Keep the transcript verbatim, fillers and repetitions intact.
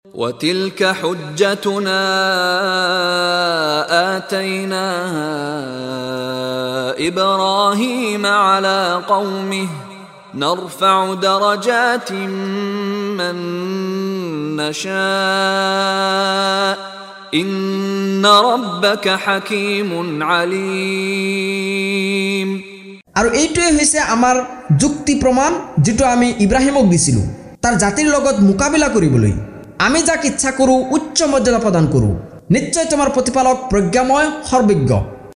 وتلك حجتنا آتيناها إبراهيم على قومه نرفع درجات من نشاء إن ربك حكيم عليم। আৰু এইটোৱে হৈছে আমাৰ যুক্তি প্ৰমাণ যেটো আমি ইব্ৰাহিমক দিছিলো তাৰ জাতিৰ লগত মোকাবিলা কৰিবলৈ। আমি যাক ইচ্ছা কৰো উচ্চ মৰ্যাদা প্ৰদান কৰো। নিশ্চয় তোমাৰ প্ৰতিপালক প্ৰজ্ঞাময় সৰ্বজ্ঞ।